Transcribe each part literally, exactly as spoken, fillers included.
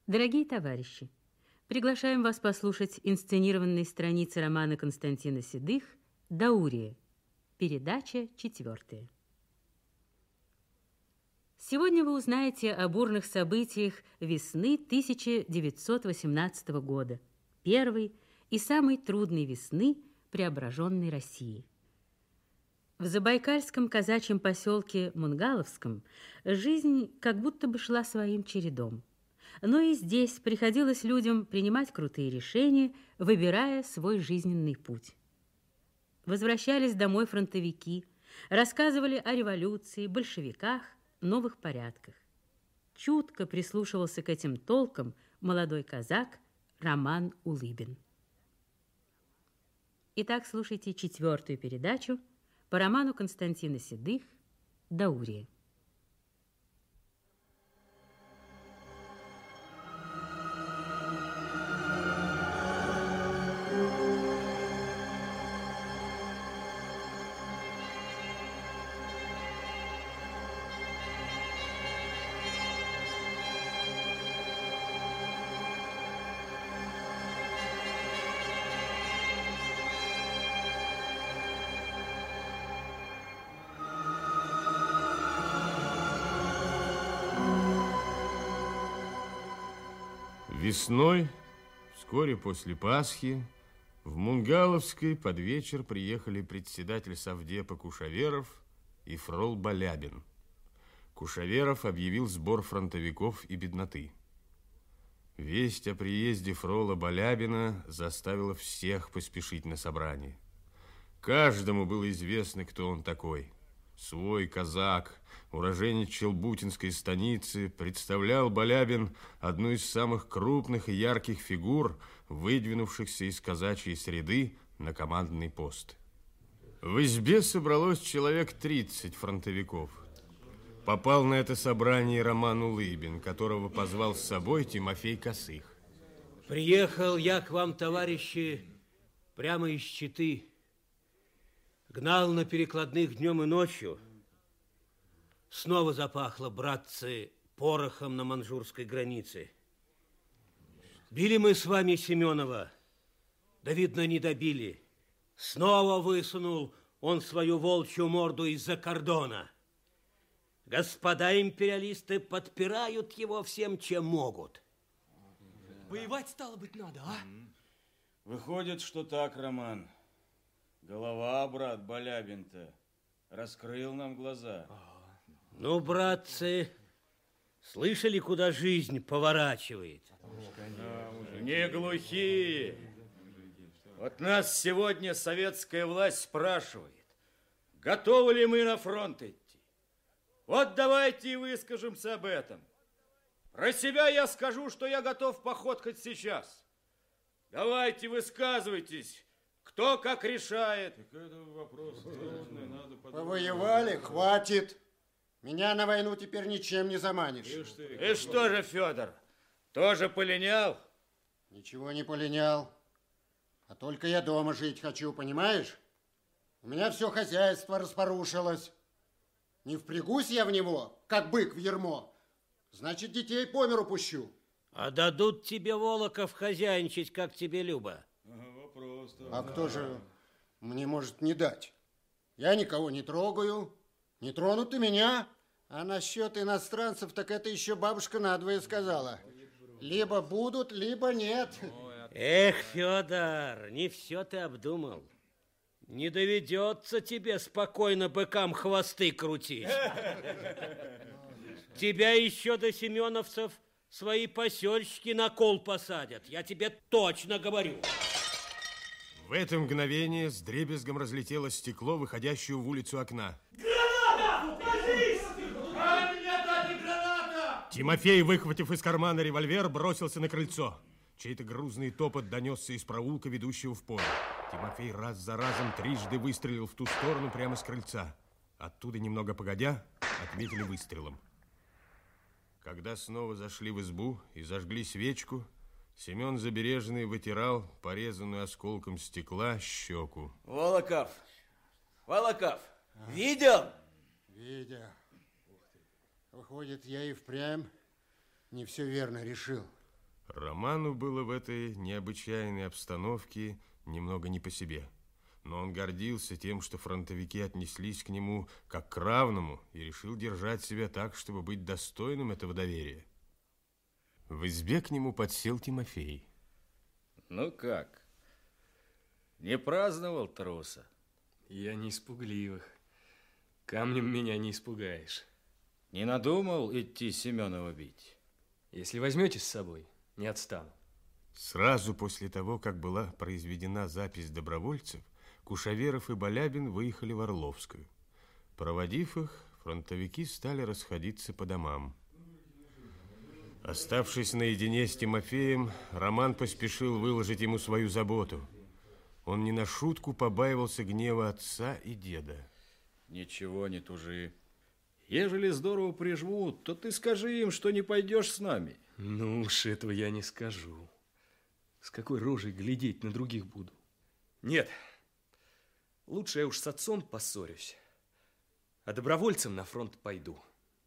Дорогие товарищи, приглашаем вас послушать инсценированные страницы романа Константина Седых «Даурия». Передача четвертая. Сегодня вы узнаете о бурных событиях весны тысяча девятьсот восемнадцатого года, первой и самой трудной весны преображенной России. В забайкальском казачьем поселке Мунгаловском жизнь как будто бы шла своим чередом. Но и здесь приходилось людям принимать крутые решения, выбирая свой жизненный путь. Возвращались домой фронтовики, рассказывали о революции, большевиках, новых порядках. Чутко прислушивался к этим толкам молодой казак Роман Улыбин. Итак, слушайте четвертую передачу по роману Константина Седых «Даурия». Весной, вскоре после Пасхи, в Мунгаловской под вечер приехали председатель совдепа Кушаверов и фрол Балябин. Кушаверов объявил сбор фронтовиков и бедноты. Весть о приезде фрола Балябина заставила всех поспешить на собрание. Каждому было известно, кто он такой. Свой казак, уроженец Челбутинской станицы, представлял Балябин одну из самых крупных и ярких фигур, выдвинувшихся из казачьей среды на командный пост. В избе собралось человек тридцать фронтовиков. Попал на это собрание Роман Улыбин, которого позвал с собой Тимофей Косых. Приехал я к вам, товарищи, прямо из Читы. Гнал на перекладных днем и ночью. Снова запахло, братцы, порохом на манжурской границе. Били мы с вами Семенова, да, видно, не добили. Снова высунул он свою волчью морду из-за кордона. Господа империалисты подпирают его всем, чем могут. Воевать, стало быть, надо, а? Выходит, что так, Роман. Голова, брат, Балябин-то раскрыл нам глаза. Ну, братцы, слышали, куда жизнь поворачивает? Не глухие. Вот нас сегодня советская власть спрашивает, готовы ли мы на фронт идти. Вот давайте и выскажемся об этом. Про себя я скажу, что я готов в поход хоть сейчас. Давайте высказывайтесь. Кто как решает? Так это вопрос трудный, надо подумать. Повоевали, хватит. Меня на войну теперь ничем не заманишь. И что же, Федор, тоже полинял? Ничего не полинял. А только я дома жить хочу, понимаешь? У меня все хозяйство распорушилось. Не впрягусь я в него, как бык в ярмо, значит, детей по миру пущу. А дадут тебе, Волоков, хозяйничать, как тебе любо. Вопрос. А кто же мне может не дать? Я никого не трогаю, не тронут и меня. А насчет иностранцев, так это еще бабушка надвое сказала. Либо будут, либо нет. Эх, Федор, не все ты обдумал. Не доведется тебе спокойно быкам хвосты крутить. Тебя еще до семеновцев свои посельщики на кол посадят. Я тебе точно говорю. В это мгновение с дребезгом разлетело стекло, выходящее в улицу окна. Граната! Кажись! А меня дали граната! Тимофей, выхватив из кармана револьвер, бросился на крыльцо. Чей-то грузный топот донесся из проулка, ведущего в поле. Тимофей раз за разом трижды выстрелил в ту сторону прямо с крыльца. Оттуда, немного погодя, ответили выстрелом. Когда снова зашли в избу и зажгли свечку, Семен Забережный вытирал порезанную осколком стекла щеку. Волоков, Волоков, а? Видел? Видел. Выходит, я и впрямь не все верно решил. Роману было в этой необычайной обстановке немного не по себе. Но он гордился тем, что фронтовики отнеслись к нему как к равному и решил держать себя так, чтобы быть достойным этого доверия. В избе к нему подсел Тимофей. Ну как? Не праздновал труса? Я не испугливых. Камнем меня не испугаешь. Не надумал идти Семенова бить? Если возьмете с собой, не отстану. Сразу после того, как была произведена запись добровольцев, Кушаверов и Балябин выехали в Орловскую. Проводив их, фронтовики стали расходиться по домам. Оставшись наедине с Тимофеем, Роман поспешил выложить ему свою заботу. Он не на шутку побаивался гнева отца и деда. Ничего не тужи. Ежели здорово прижмут, то ты скажи им, что не пойдешь с нами. Ну уж этого я не скажу. С какой рожей глядеть на других буду? Нет, лучше я уж с отцом поссорюсь, а добровольцем на фронт пойду.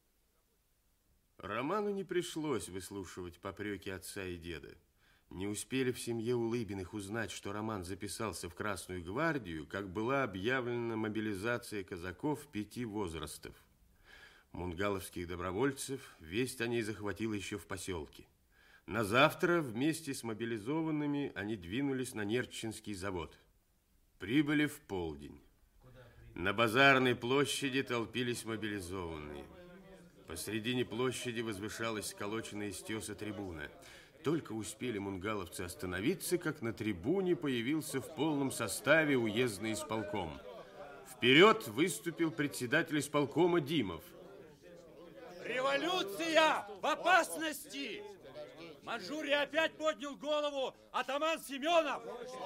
Роману не пришлось выслушивать попреки отца и деда. Не успели в семье Улыбиных узнать, что Роман записался в Красную гвардию, как была объявлена мобилизация казаков пяти возрастов. Мунгаловских добровольцев весть о ней захватила еще в поселке. На завтра вместе с мобилизованными они двинулись на Нерчинский завод. Прибыли в полдень. На базарной площади толпились мобилизованные. Посредине площади возвышалась сколоченная из теса трибуна. Только успели мунгаловцы остановиться, как на трибуне появился в полном составе уездный исполком. Вперед выступил председатель исполкома Димов. Революция в опасности! Манчжурия опять поднял голову атаман Семенов.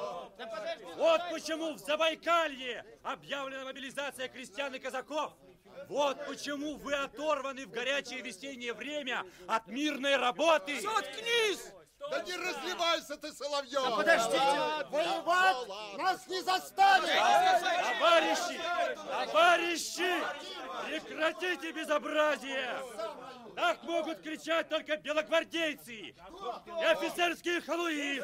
Вот почему в Забайкалье объявлена мобилизация крестьян и казаков. Вот почему вы оторваны в горячее весеннее время от мирной работы. Заткнись! Да не разливайся ты, Соловьев! Да подождите! Воевать нас не заставит! Товарищи! Товарищи! Прекратите безобразие! Так могут кричать только белогвардейцы и офицерские халуи.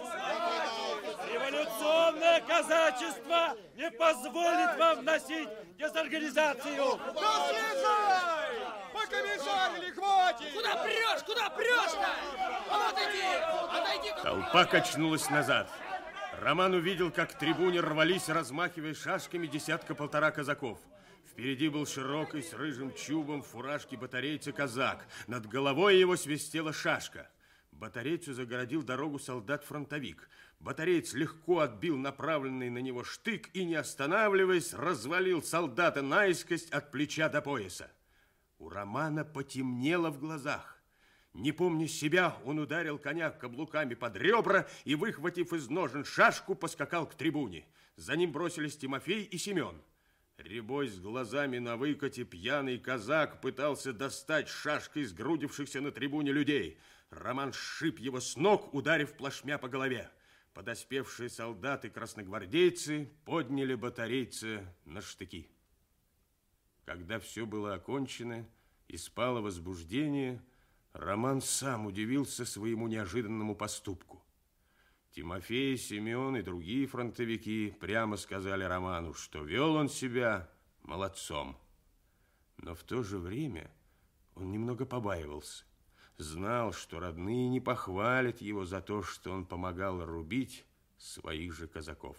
Революционное казачество не позволит вам вносить дезорганизацию. Да слезай! Покомежарили, хватит! Куда прешь? Куда прешь-то? А вот иди! Отойди! Толпа качнулась назад. Роман увидел, как к трибуне рвались, размахивая шашками, десятка-полтора казаков. Впереди был широкий, с рыжим чубом, в фуражке батарейца казак. Над головой его свистела шашка. Батарейцу загородил дорогу солдат-фронтовик. Батареец легко отбил направленный на него штык и, не останавливаясь, развалил солдата наискось от плеча до пояса. У Романа потемнело в глазах. Не помня себя, он ударил коня каблуками под ребра и, выхватив из ножен шашку, поскакал к трибуне. За ним бросились Тимофей и Семен. Рябой с глазами на выкате пьяный казак пытался достать шашкой сгрудившихся на трибуне людей. Роман сшиб его с ног, ударив плашмя по голове. Подоспевшие солдаты-красногвардейцы подняли батарейца на штыки. Когда все было окончено и спало возбуждение, Роман сам удивился своему неожиданному поступку. Тимофей, Семен и другие фронтовики прямо сказали Роману, что вел он себя молодцом. Но в то же время он немного побаивался. Знал, что родные не похвалят его за то, что он помогал рубить своих же казаков.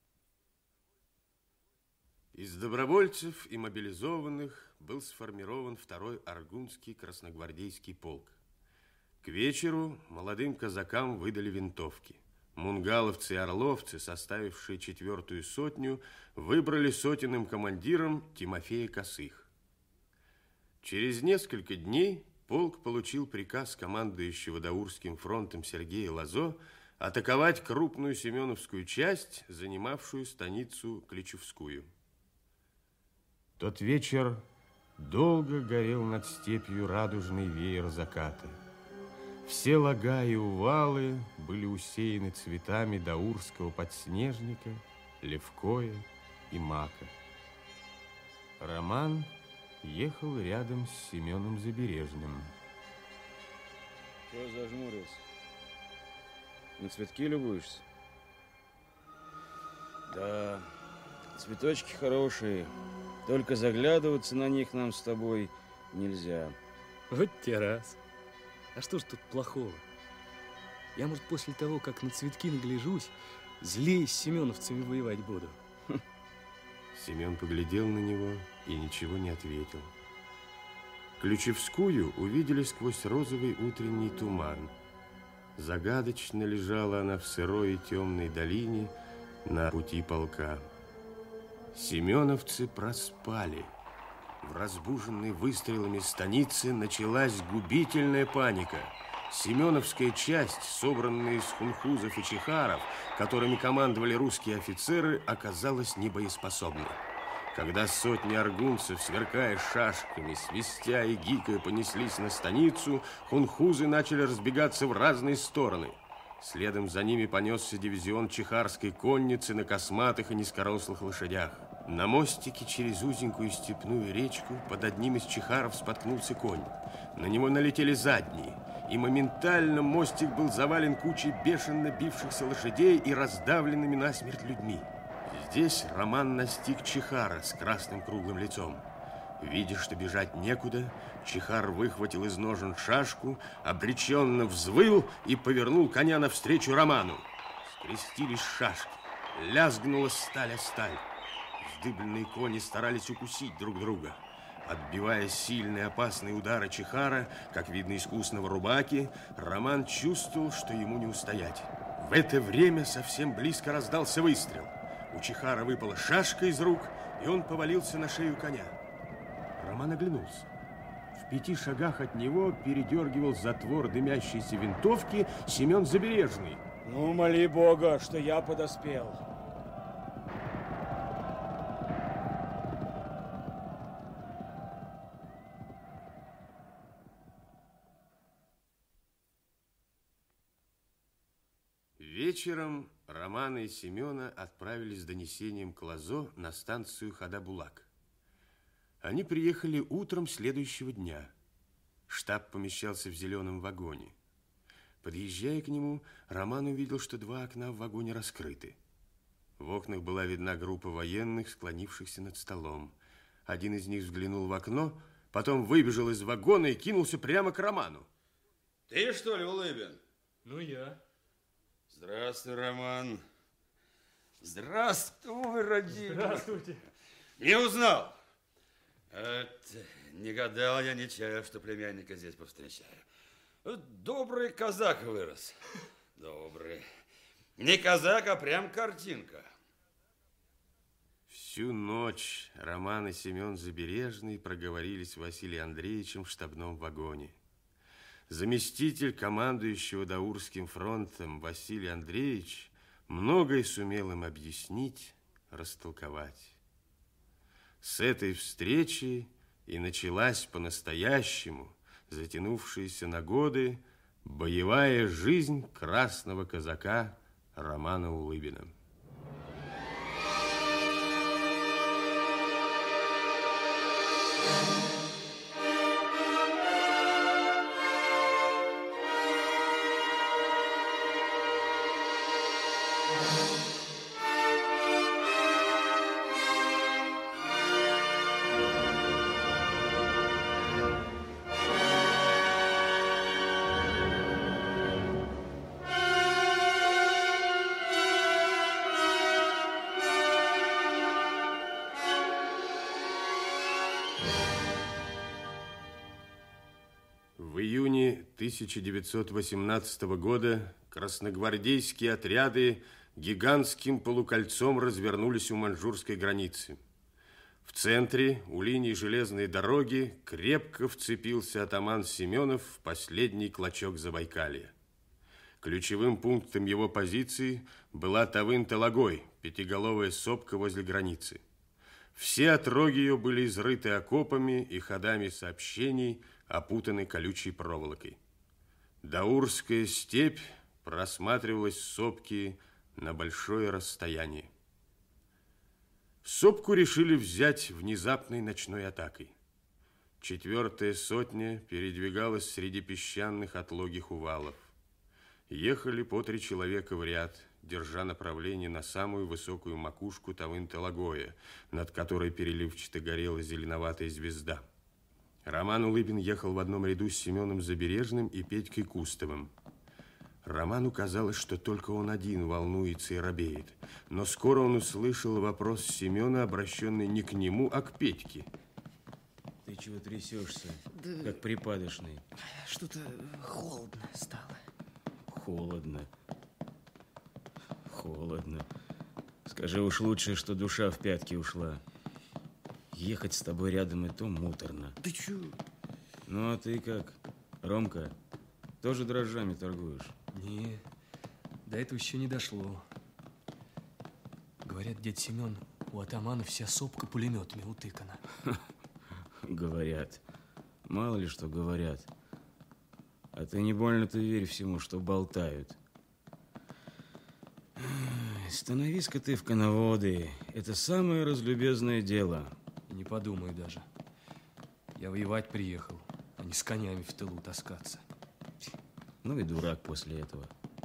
Из добровольцев и мобилизованных был сформирован второй Аргунский красногвардейский полк. К вечеру молодым казакам выдали винтовки. Мунгаловцы и орловцы, составившие четвертую сотню, выбрали сотенным командиром Тимофея Косых. Через несколько дней полк получил приказ командующего Даурским фронтом Сергея Лозо атаковать крупную семеновскую часть, занимавшую станицу Кличевскую. Тот вечер долго горел над степью радужный веер заката. Все лага и увалы были усеяны цветами даурского подснежника, левкоя и мака. Роман ехал рядом с Семеном Забережным. Чего зажмурился? На цветки любуешься? Да, цветочки хорошие. Только заглядываться на них нам с тобой нельзя. Вот те раз. А что ж тут плохого? Я, может, после того, как на цветки нагляжусь, злее с семеновцами воевать буду. Семен поглядел на него и ничего не ответил. Ключевскую увидели сквозь розовый утренний туман. Загадочно лежала она в сырой и темной долине на пути полка. Семеновцы проспали. В разбуженной выстрелами станице началась губительная паника. Семеновская часть, собранная из хунхузов и чехаров, которыми командовали русские офицеры, оказалась небоеспособной. Когда сотни аргунцев, сверкая шашками, свистя и гикая, понеслись на станицу, хунхузы начали разбегаться в разные стороны. Следом за ними понесся дивизион чехарской конницы на косматых и низкорослых лошадях. На мостике через узенькую степную речку под одним из чехаров споткнулся конь. На него налетели задние, и моментально мостик был завален кучей бешено бившихся лошадей и раздавленными насмерть людьми. Здесь Роман настиг чехара с красным круглым лицом. Видя, что бежать некуда, чехар выхватил из ножен шашку, обреченно взвыл и повернул коня навстречу Роману. Скрестились шашки, лязгнула сталь о сталь. Вздыбленные кони старались укусить друг друга. Отбивая сильные опасные удары чехара, как видно искусного рубаки, Роман чувствовал, что ему не устоять. В это время совсем близко раздался выстрел. У чехара выпала шашка из рук, и он повалился на шею коня. Роман оглянулся. В пяти шагах от него передергивал затвор дымящейся винтовки Семен Забережный. Ну, моли Бога, что я подоспел. Вечером Романа и Семена отправились с донесением к Лазо на станцию Хада-Булак. Они приехали утром следующего дня. Штаб помещался в зеленом вагоне. Подъезжая к нему, Роман увидел, что два окна в вагоне раскрыты. В окнах была видна группа военных, склонившихся над столом. Один из них взглянул в окно, потом выбежал из вагона и кинулся прямо к Роману. Ты, что ли, Улыбин? Ну, я. Здравствуй, Роман. Здравствуй, родимый. Здравствуйте. Не узнал. Это, не гадал я ничего, что племянника здесь повстречаю. Добрый казак вырос. Добрый. Не казак, а прям картинка. Всю ночь Роман и Семен Забережный проговорили с Василием Андреевичем в штабном вагоне. Заместитель командующего Даурским фронтом Василий Андреевич многое сумел им объяснить, растолковать. С этой встречи и началась по-настоящему, затянувшаяся на годы, боевая жизнь красного казака Романа Улыбина. В июне тысяча девятьсот восемнадцатого года красногвардейские отряды гигантским полукольцом развернулись у маньчжурской границы. В центре, у линии железной дороги, крепко вцепился атаман Семенов в последний клочок Забайкалья. Ключевым пунктом его позиции была Тавын-Талагой, пятиголовая сопка возле границы. Все отроги ее были изрыты окопами и ходами сообщений, опутаны колючей проволокой. Даурская степь просматривалась с сопки на большое расстояние. Сопку решили взять внезапной ночной атакой. Четвертая сотня передвигалась среди песчаных отлогих увалов. Ехали по три человека в ряд, держа направление на самую высокую макушку Тавын-Талагоя, над которой переливчато горела зеленоватая звезда. Роман Улыбин ехал в одном ряду с Семеном Забережным и Петькой Кустовым. Роману казалось, что только он один волнуется и робеет. Но скоро он услышал вопрос Семена, обращенный не к нему, а к Петьке. Ты чего трясешься, да... как припадочный? Что-то холодно стало. Холодно. Холодно. Скажи уж лучше, что душа в пятки ушла. Ехать с тобой рядом и то муторно. Да чё? Ну, а ты как, Ромка, тоже дрожжами торгуешь? Не, до этого еще не дошло. Говорят, дядь Семен, у атамана вся сопка пулеметами утыкана. Говорят. Мало ли что говорят. А ты не больно-то верь всему, что болтают. Становись-ка ты в коноводы. Это самое разлюбезное дело. Не подумай даже. Я воевать приехал, а не с конями в тылу таскаться. Ну и дурак после этого.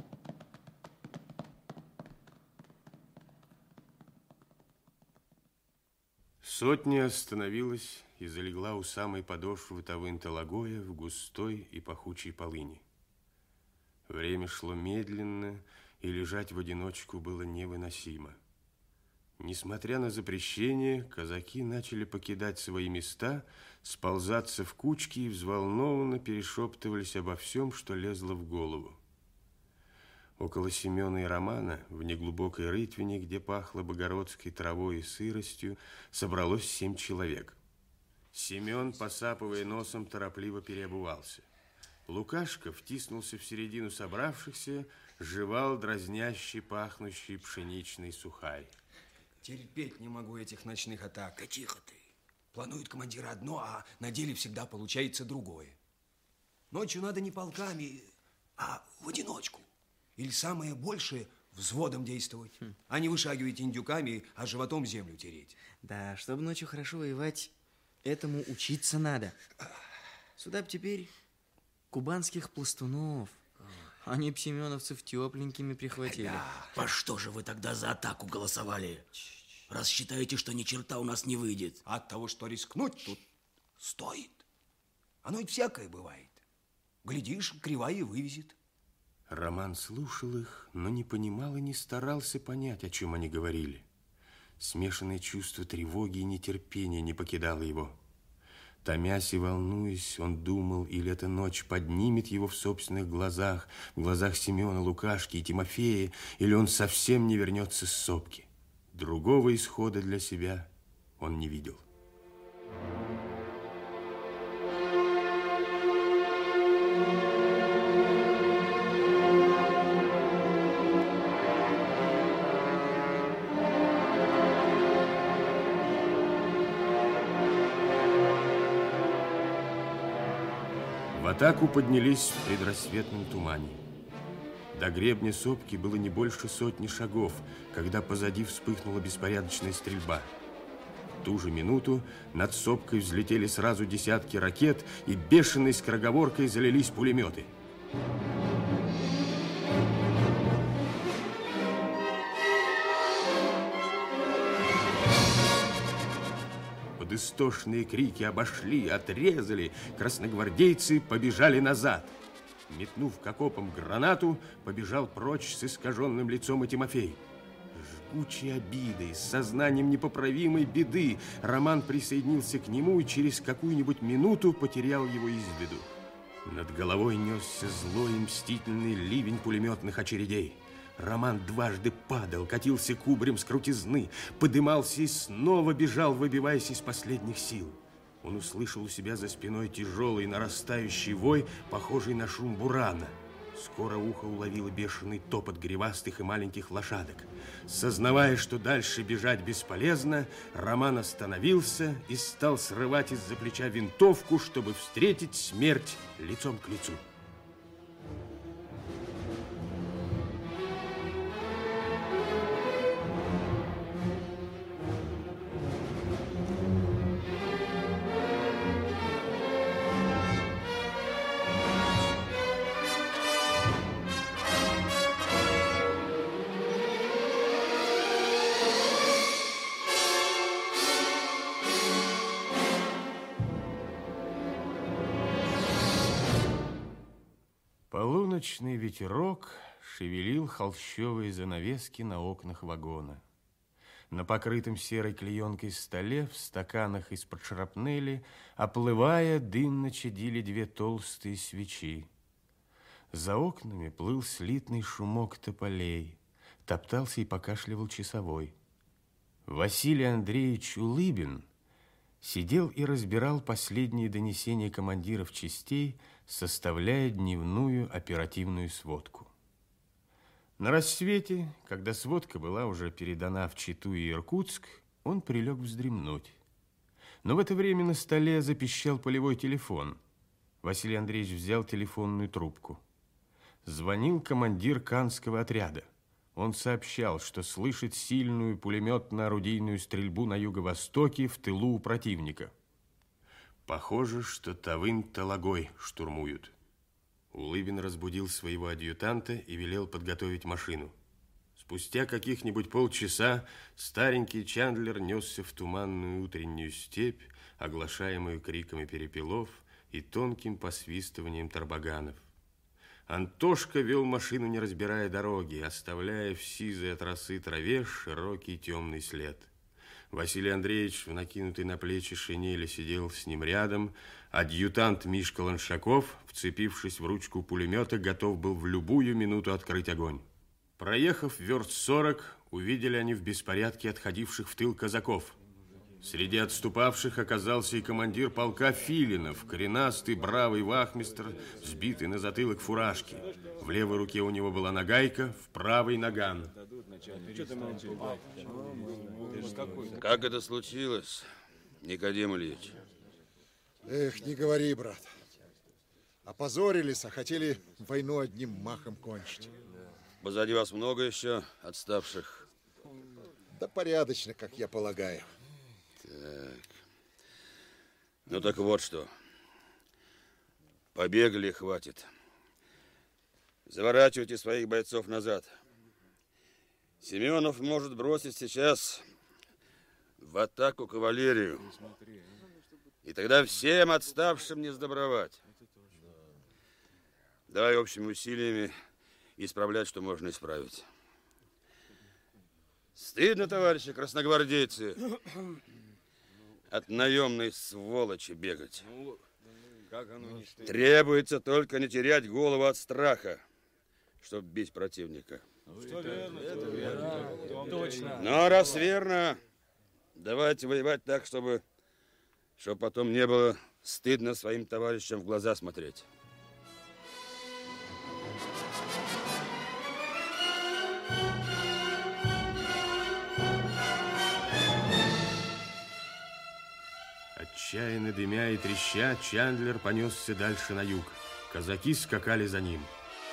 Сотня остановилась и залегла у самой подошвы Тавын-Талагоя в густой и пахучей полыни. Время шло медленно, и лежать в одиночку было невыносимо. Несмотря на запрещение, казаки начали покидать свои места, сползаться в кучки и взволнованно перешептывались обо всем, что лезло в голову. Около Семена и Романа, в неглубокой рытвине, где пахло богородской травой и сыростью, собралось семь человек. Семен, посапывая носом, торопливо переобувался. Лукашка втиснулся в середину собравшихся, жевал дразнящий, пахнущий пшеничный сухарь. Терпеть не могу этих ночных атак. Да тихо ты. Планует командир одно, а на деле всегда получается другое. Ночью надо не полками, а в одиночку. Или самое большее взводом действовать, хм. а не вышагивать индюками, а животом землю тереть. Да, чтобы ночью хорошо воевать, этому учиться надо. Сюда б теперь кубанских пластунов. Они б семеновцев тепленькими прихватили. По что же вы тогда за атаку голосовали? Раз считаете, что ни черта у нас не выйдет. От того, что рискнуть тут стоит. Оно и всякое бывает. Глядишь, кривая и вывезет. Роман слушал их, но не понимал и не старался понять, о чем они говорили. Смешанное чувство тревоги и нетерпения не покидало его. Томясь и волнуясь, он думал, или эта ночь поднимет его в собственных глазах, в глазах Семена, Лукашки и Тимофея, или он совсем не вернется с сопки. Другого исхода для себя он не видел. В атаку поднялись в предрассветном тумане. До гребня сопки было не больше сотни шагов, когда позади вспыхнула беспорядочная стрельба. В ту же минуту над сопкой взлетели сразу десятки ракет, и бешеной скороговоркой залились пулеметы. Под истошные крики обошли, отрезали, красногвардейцы побежали назад. Метнув к окопам гранату, побежал прочь с искаженным лицом и Тимофей. Жгучей обидой, с сознанием непоправимой беды, Роман присоединился к нему и через какую-нибудь минуту потерял его из виду. Над головой несся злой и мстительный ливень пулеметных очередей. Роман дважды падал, катился кубарем с крутизны, подымался и снова бежал, выбиваясь из последних сил. Он услышал у себя за спиной тяжелый нарастающий вой, похожий на шум бурана. Скоро ухо уловило бешеный топот гривастых и маленьких лошадок. Сознавая, что дальше бежать бесполезно, Роман остановился и стал срывать из-за плеча винтовку, чтобы встретить смерть лицом к лицу. Полуночный ветерок шевелил холщовые занавески на окнах вагона. На покрытом серой клеенкой столе в стаканах из-под шрапнели, оплывая, дымно чадили две толстые свечи. За окнами плыл слитный шумок тополей, топтался и покашливал часовой. Василий Андреевич Улыбин сидел и разбирал последние донесения командиров частей, составляя дневную оперативную сводку. На рассвете, когда сводка была уже передана в Читу и Иркутск, он прилег вздремнуть. Но в это время на столе запищал полевой телефон. Василий Андреевич взял телефонную трубку. Звонил командир Канского отряда. Он сообщал, что слышит сильную пулеметно-орудийную стрельбу на юго-востоке в тылу у противника. Похоже, что Тавын-Талагой штурмуют. Улыбин разбудил своего адъютанта и велел подготовить машину. Спустя каких-нибудь полчаса старенький Чандлер несся в туманную утреннюю степь, оглашаемую криками перепелов и тонким посвистыванием тарбаганов. Антошка вел машину, не разбирая дороги, оставляя в сизой от росы траве широкий темный след. Василий Андреевич в накинутой на плечи шинели сидел с ним рядом. Адъютант Мишка Ланшаков, вцепившись в ручку пулемета, готов был в любую минуту открыть огонь. Проехав верст сорок, увидели они в беспорядке отходивших в тыл казаков. Среди отступавших оказался и командир полка Филинов, коренастый, бравый вахмистр, сбитый на затылок фуражки. В левой руке у него была нагайка, в правой наган. Как это случилось, Никодим Ильич? Эх, не говори, брат. Опозорились, а хотели войну одним махом кончить. Позади вас много еще отставших? Да порядочно, как я полагаю. Так. Ну так вот что. Побегали, хватит. Заворачивайте своих бойцов назад. Семенов может бросить сейчас в атаку кавалерию. И тогда всем отставшим не сдобровать. Давай общими усилиями исправлять, что можно исправить. Стыдно, товарищи красногвардейцы, от наемной сволочи бегать. Требуется только не терять голову от страха, чтобы бить противника. Но раз верно, давайте воевать так, чтобы, чтобы потом не было стыдно своим товарищам в глаза смотреть. Отчаянно дымя и треща, Чандлер понесся дальше на юг. Казаки скакали за ним.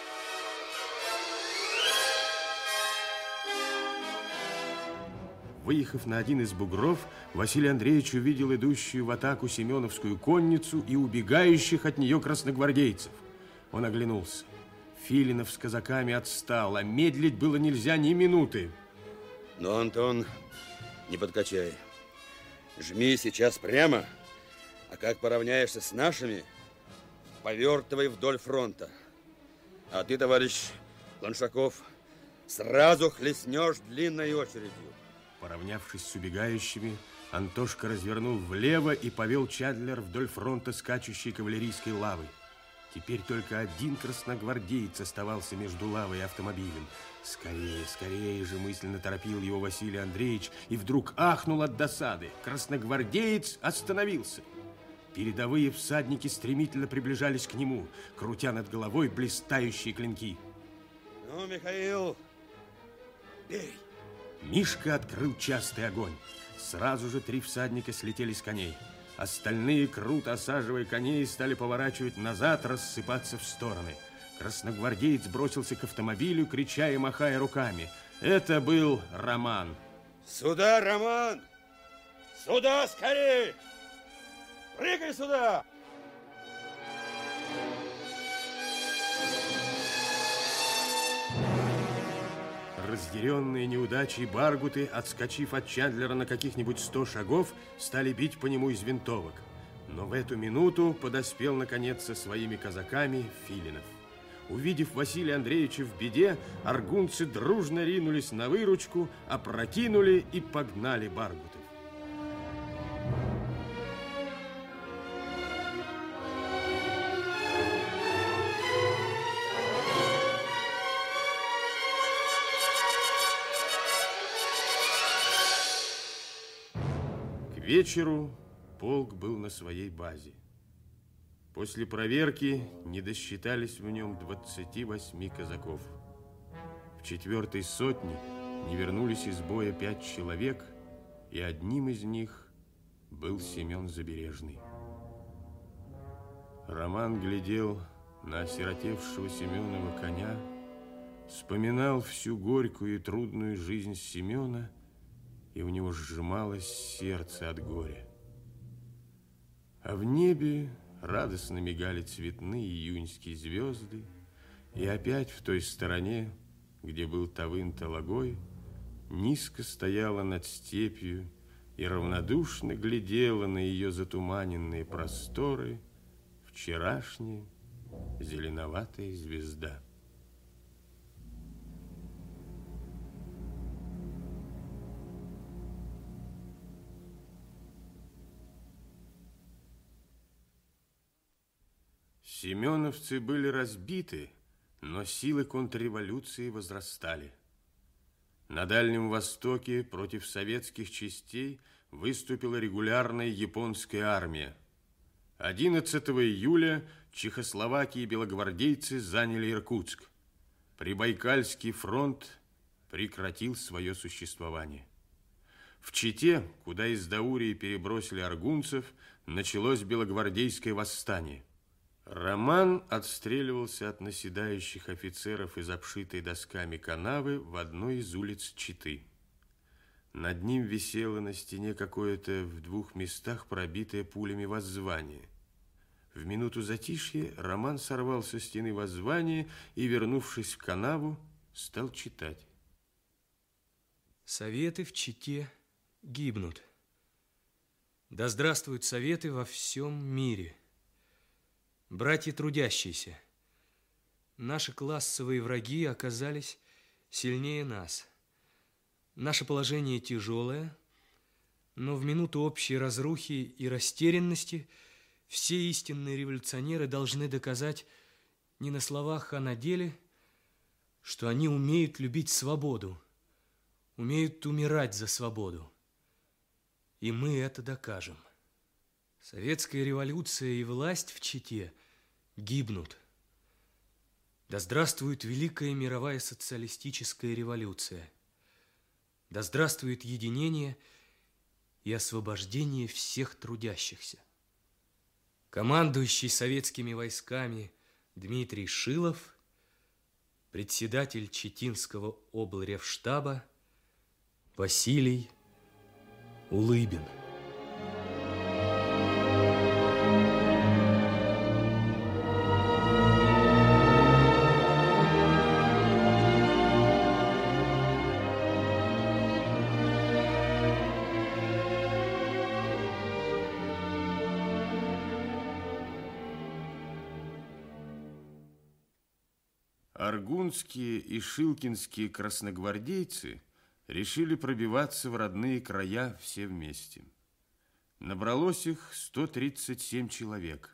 Выехав на один из бугров, Василий Андреевич увидел идущую в атаку семеновскую конницу и убегающих от нее красногвардейцев. Он оглянулся. Филинов с казаками отстал, а медлить было нельзя ни минуты. Но, Антон, не подкачай. Жми сейчас прямо, а как поравняешься с нашими, повертывай вдоль фронта. А ты, товарищ Ланшаков, сразу хлестнешь длинной очередью. Поравнявшись с убегающими, Антошка развернул влево и повел Чандлер вдоль фронта скачущей кавалерийской лавы. Теперь только один красногвардеец оставался между лавой и автомобилем. Скорее, скорее же мысленно торопил его Василий Андреевич и вдруг ахнул от досады. Красногвардеец остановился. Передовые всадники стремительно приближались к нему, крутя над головой блистающие клинки. Ну, Михаил, бей! Мишка открыл частый огонь. Сразу же три всадника слетели с коней. Остальные, круто осаживая коней, стали поворачивать назад, рассыпаться в стороны. Красногвардеец бросился к автомобилю, крича и махая руками. Это был Роман. Сюда, Роман! Сюда, скорее! Прыгай сюда! Разъяренные неудачей баргуты, отскочив от Чандлера на каких-нибудь сто шагов, стали бить по нему из винтовок. Но в эту минуту подоспел, наконец, со своими казаками Филинов. Увидев Василия Андреевича в беде, аргунцы дружно ринулись на выручку, опрокинули и погнали баргутов. К вечеру полк был на своей базе. После проверки не досчитались в нем двадцати восьми казаков. В четвертой сотне не вернулись из боя пять человек, и одним из них был Семен Забережный. Роман глядел на осиротевшего Семенова коня, вспоминал всю горькую и трудную жизнь Семена, и у него сжималось сердце от горя. А в небе радостно мигали цветные июньские звезды, и опять в той стороне, где был Тавын-Талагой, низко стояла над степью и равнодушно глядела на ее затуманенные просторы вчерашняя зеленоватая звезда. Семеновцы были разбиты, но силы контрреволюции возрастали. На Дальнем Востоке против советских частей выступила регулярная японская армия. одиннадцатого июля чехословаки и белогвардейцы заняли Иркутск. Прибайкальский фронт прекратил свое существование. В Чите, куда из Даурии перебросили аргунцев, началось белогвардейское восстание. Роман отстреливался от наседающих офицеров из обшитой досками канавы в одной из улиц Читы. Над ним висело на стене какое-то в двух местах пробитое пулями воззвание. В минуту затишья Роман сорвал со стены воззвание и, вернувшись в канаву, стал читать. Советы в Чите гибнут. Да здравствуют советы во всем мире. Братья трудящиеся, наши классовые враги оказались сильнее нас. Наше положение тяжелое, но в минуту общей разрухи и растерянности все истинные революционеры должны доказать не на словах, а на деле, что они умеют любить свободу, умеют умирать за свободу. И мы это докажем. Советская революция и власть в Чите гибнут. Да здравствует великая мировая социалистическая революция. Да здравствует единение и освобождение всех трудящихся. Командующий советскими войсками Дмитрий Шилов, председатель Читинского облревштаба Василий Улыбин. Аргунские и шилкинские красногвардейцы решили пробиваться в родные края все вместе. Набралось их сто тридцать семь человек.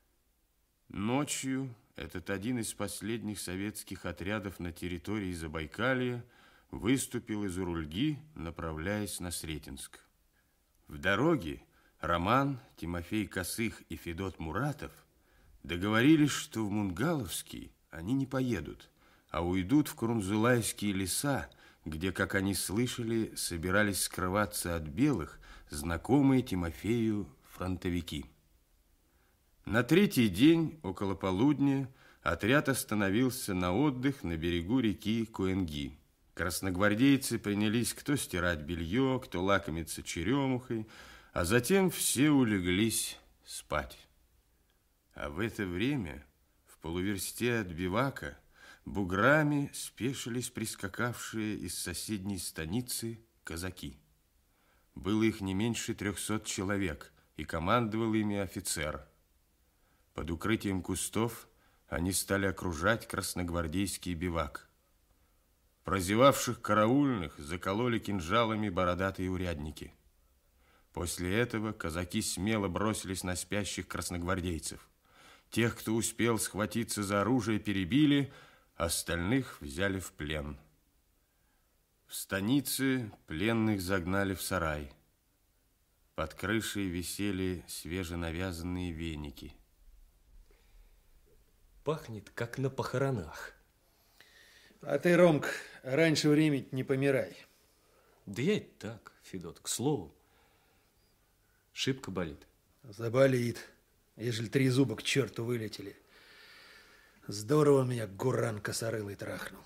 Ночью этот один из последних советских отрядов на территории Забайкалья выступил из Урульги, направляясь на Сретенск. В дороге Роман, Тимофей Косых и Федот Муратов договорились, что в Мунгаловский они не поедут, а уйдут в Крунзулайские леса, где, как они слышали, собирались скрываться от белых знакомые Тимофею фронтовики. На третий день, около полудня, отряд остановился на отдых на берегу реки Куэнги. Красногвардейцы принялись кто стирать белье, кто лакомиться черемухой, а затем все улеглись спать. А в это время в полуверсте от бивака буграми спешились прискакавшие из соседней станицы казаки. Было их не меньше трехсот человек, и командовал ими офицер. Под укрытием кустов они стали окружать красногвардейский бивак. Прозевавших караульных закололи кинжалами бородатые урядники. После этого казаки смело бросились на спящих красногвардейцев. Тех, кто успел схватиться за оружие, перебили, остальных взяли в плен. В станице пленных загнали в сарай. Под крышей висели свеженавязанные веники. Пахнет, как на похоронах. А ты, Ромк, раньше времени не помирай. Да я и так, Федот, к слову. Шибко болит. Заболит, ежели три зуба к черту вылетели. Здорово меня гуран косорылый трахнул.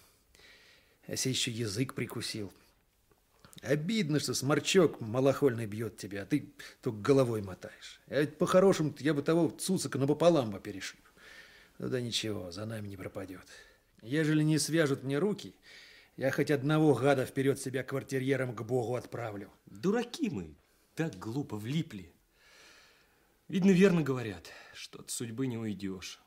А сей еще язык прикусил. Обидно, что сморчок малохольный бьет тебя, а ты только головой мотаешь. А ведь по-хорошему я бы того цуцика напополам бы перешиб. Ну да ничего, за нами не пропадет. Ежели не свяжут мне руки, я хоть одного гада вперед себя квартирьером к Богу отправлю. Дураки мы, так глупо влипли. Видно, верно говорят, что от судьбы не уйдешь.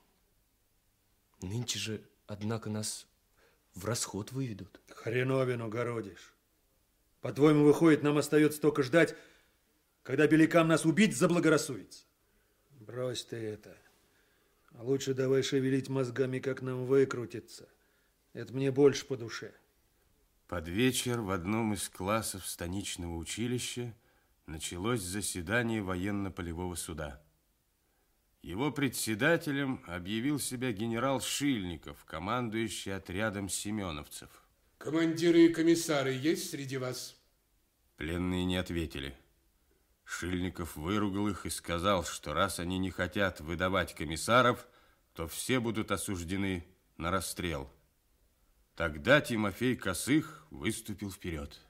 Нынче же, однако, нас в расход выведут. Хреновину городишь. По-твоему, выходит, нам остается только ждать, когда белякам нас убить заблагорассудится? Брось ты это. А лучше давай шевелить мозгами, как нам выкрутиться. Это мне больше по душе. Под вечер в одном из классов станичного училища началось заседание военно-полевого суда. Его председателем объявил себя генерал Шильников, командующий отрядом семеновцев. Командиры и комиссары есть среди вас? Пленные не ответили. Шильников выругал их и сказал, что раз они не хотят выдавать комиссаров, то все будут осуждены на расстрел. Тогда Тимофей Косых выступил вперед.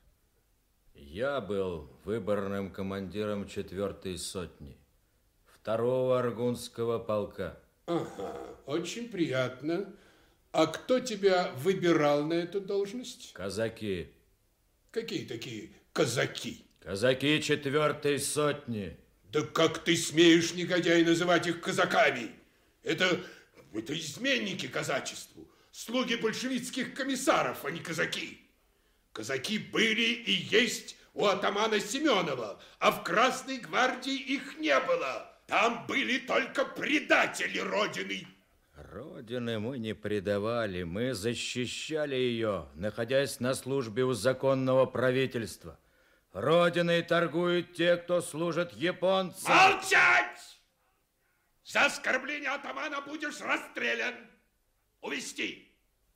Я был выборным командиром четвертой сотни, второго Аргунского полка. Ага, очень приятно. А кто тебя выбирал на эту должность? Казаки. Какие такие казаки? Казаки четвертой сотни. Да как ты смеешь, негодяй, называть их казаками? Это, это изменники казачеству, слуги большевистских комиссаров, а не казаки. Казаки были и есть у атамана Семенова, а в Красной гвардии их не было. Там были только предатели Родины. Родины мы не предавали, мы защищали ее, находясь на службе у законного правительства. Родиной торгуют те, кто служит японцам. Молчать! За оскорбление атамана будешь расстрелян. Увести.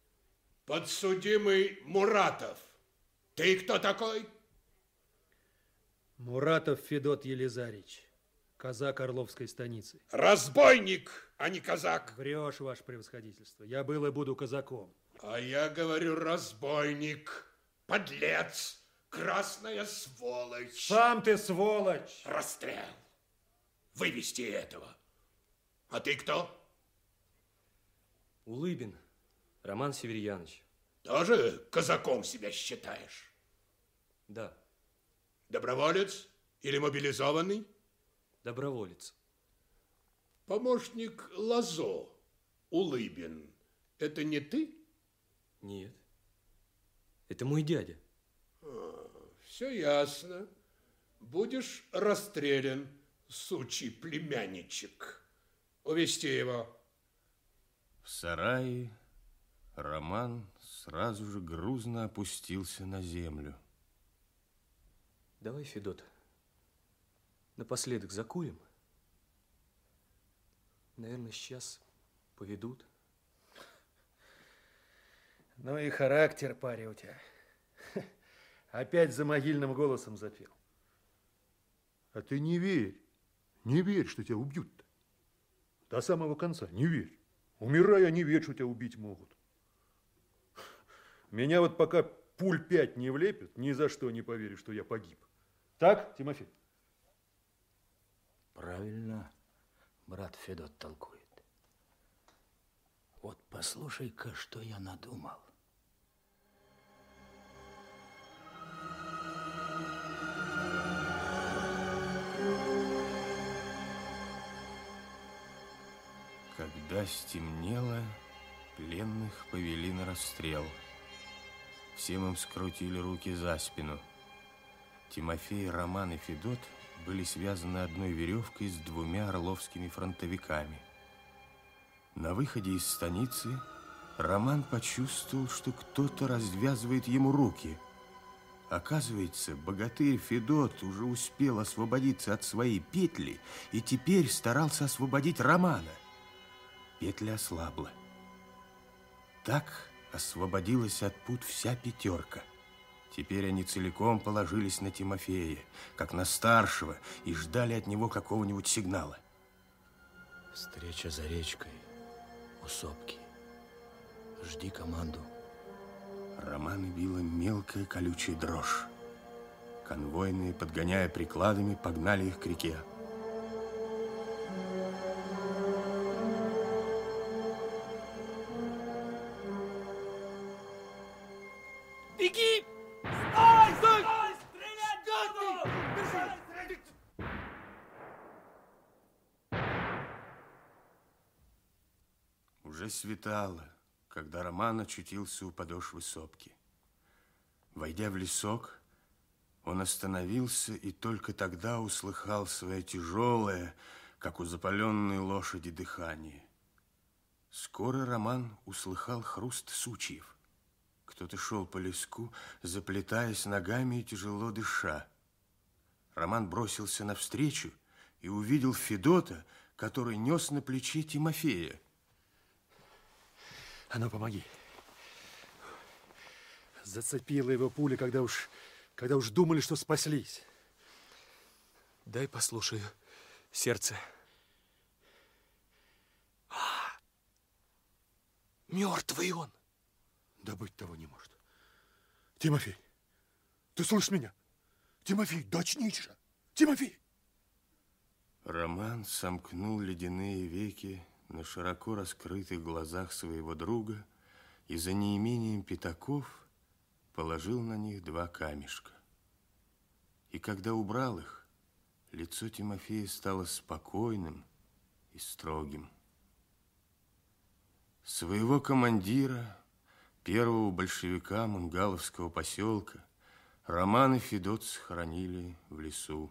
Подсудимый Муратов. Ты кто такой? Муратов Федот Елизарич, казак Орловской станицы. Разбойник, а не казак. Врешь, ваше превосходительство. Я был и буду казаком. А я говорю, разбойник, подлец, красная сволочь. Сам ты сволочь. Расстрел. Вывести этого. А ты кто? Улыбин Роман Северьянович. Тоже казаком себя считаешь? Да. Доброволец или мобилизованный? Доброволец. Помощник Лазо, Улыбин, это не ты? Нет. Это мой дядя. А, все ясно. Будешь расстрелян, сучий племянничек. Увести его. В сарае Роман сразу же грузно опустился на землю. Давай, Федот, напоследок закурим. Наверное, сейчас поведут. Ну и характер, парень, у тебя. Опять за могильным голосом запел. А ты не верь. Не верь, что тебя убьют-то. До самого конца не верь. Умирая, не верь, что тебя убить могут. Меня вот пока пуль пять не влепят, ни за что не поверю, что я погиб. Так, Тимофей? Правильно брат Федот толкует. Вот послушай-ка, что я надумал. Когда стемнело, пленных повели на расстрел. Всем им скрутили руки за спину. Тимофей, Роман и Федот были связаны одной веревкой с двумя орловскими фронтовиками. На выходе из станицы Роман почувствовал, что кто-то развязывает ему руки. Оказывается, богатырь Федот уже успел освободиться от своей петли и теперь старался освободить Романа. Петля ослабла. Так освободилась от пут вся пятерка. Теперь они целиком положились на Тимофея, как на старшего, и ждали от него какого-нибудь сигнала. Встреча за речкой, у сопки. Жди команду. Романа била мелкая колючая дрожь. Конвойные, подгоняя прикладами, погнали их к реке. Беги! Стой! Стой! Стрелять буду! Уже светало, когда Роман очутился у подошвы сопки. Войдя в лесок, он остановился и только тогда услыхал свое тяжелое, как у запаленной лошади, дыхание. Скоро Роман услыхал хруст сучьев. Кто-то шел по леску, заплетаясь ногами и тяжело дыша. Роман бросился навстречу и увидел Федота, который нес на плече Тимофея. А ну, помоги. Зацепила его пуля, когда уж, когда уж думали, что спаслись. Дай послушаю сердце. А, мертвый он. Да быть того не может. Тимофей, ты слышишь меня? Тимофей, да очнись же! Тимофей! Роман сомкнул ледяные веки на широко раскрытых глазах своего друга и за неимением пятаков положил на них два камешка. И когда убрал их, лицо Тимофея стало спокойным и строгим. Своего командира, первого большевика Мунгаловского поселка, Роман и Федот схоронили в лесу.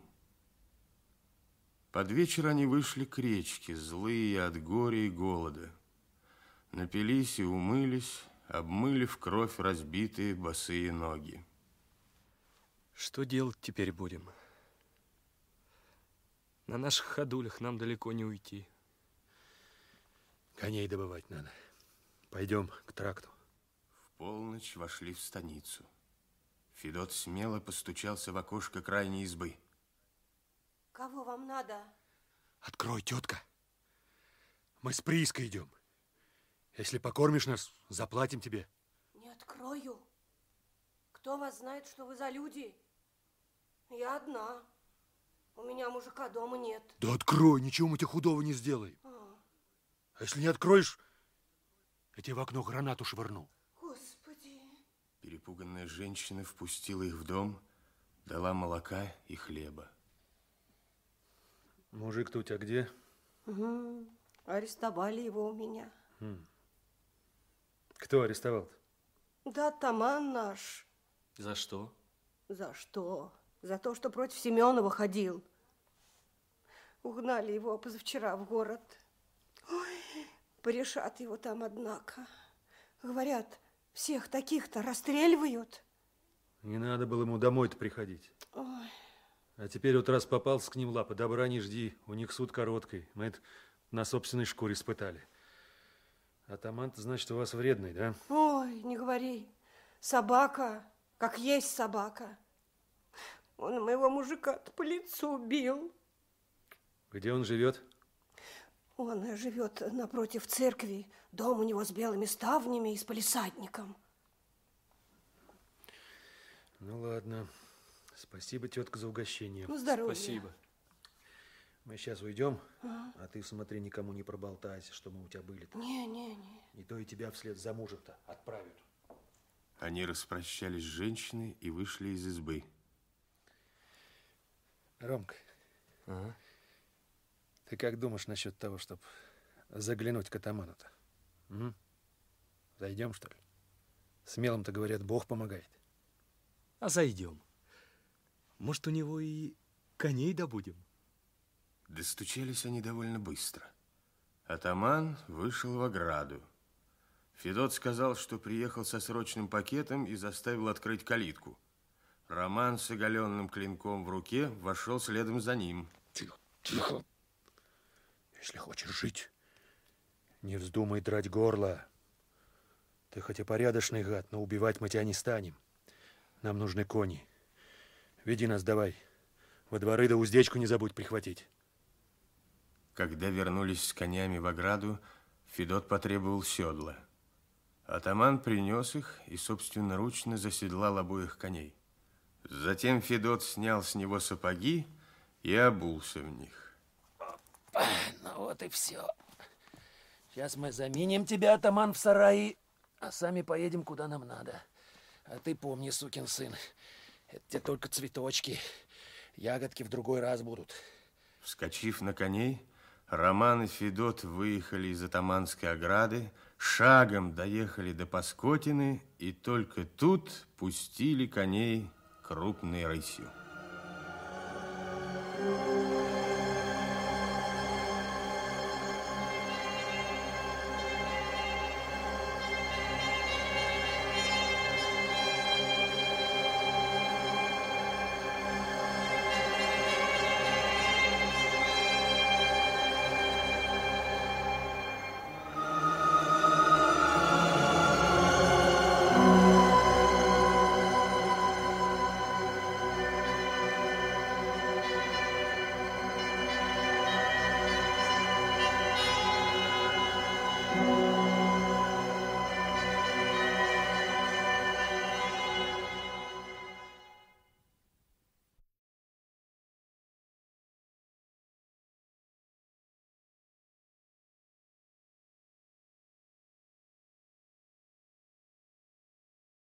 Под вечер они вышли к речке, злые от горя и голода. Напились и умылись, обмыли в кровь разбитые босые ноги. Что делать теперь будем? На наших ходулях нам далеко не уйти. Коней добывать надо. Пойдем к тракту. В полночь вошли в станицу. Федот смело постучался в окошко крайней избы. Кого вам надо? Открой, тетка. Мы с прииска идем. Если покормишь нас, заплатим тебе. Не открою. Кто вас знает, что вы за люди? Я одна. У меня мужика дома нет. Да открой, ничего мы тебе худого не сделаем. А, А если не откроешь, я тебе в окно гранату швырну. Господи. Перепуганная женщина впустила их в дом, дала молока и хлеба. Мужик-то у тебя где? Угу. Арестовали его у меня. Хм. Кто арестовал-то? Да атаман наш. За что? За что? За то, что против Семенова ходил. Угнали его позавчера в город. Ой, порешат его там, однако. Говорят, всех таких-то расстреливают. Не надо было ему домой-то приходить. Ой. А теперь вот раз попался к ним лапа, добра не жди, у них суд короткий. Мы это на собственной шкуре испытали. Атаман-то, значит, у вас вредный, да? Ой, не говори. Собака, как есть собака. Он моего мужика-то по лицу бил. Где он живет? Он живет напротив церкви. Дом у него с белыми ставнями и с палисадником. Ну, ладно. Спасибо, тетка, за угощение. Ну, здоровья. Спасибо. Мы сейчас уйдем, А? а ты смотри, никому не проболтайся, что мы у тебя были-то. Не, не, не. Не то и тебя вслед за мужем-то отправят. Они распрощались с женщиной и вышли из избы. Ромка, Ага. ты как думаешь насчет того, чтобы заглянуть к атаману-то. Угу. Зайдем, что ли? Смелым-то, говорят, Бог помогает. А зайдем. Может, у него и коней добудем? Достучались они довольно быстро. Атаман вышел в ограду. Федот сказал, что приехал со срочным пакетом и заставил открыть калитку. Роман с оголенным клинком в руке вошел следом за ним. Тихо, тихо. Если хочешь жить, не вздумай драть горло. Ты хоть и порядочный гад, но убивать мы тебя не станем. Нам нужны кони. Веди нас давай. Во дворы да уздечку не забудь прихватить. Когда вернулись с конями в ограду, Федот потребовал седла. Атаман принес их и собственноручно заседлал обоих коней. Затем Федот снял с него сапоги и обулся в них. Ну вот и все. Сейчас мы заменим тебя, атаман, в сарае, а сами поедем куда нам надо. А ты помни, сукин сын, это тебе только цветочки. Ягодки в другой раз будут. Вскочив на коней, Роман и Федот выехали из атаманской ограды, шагом доехали до Паскотины и только тут пустили коней крупной рысью. Thank you.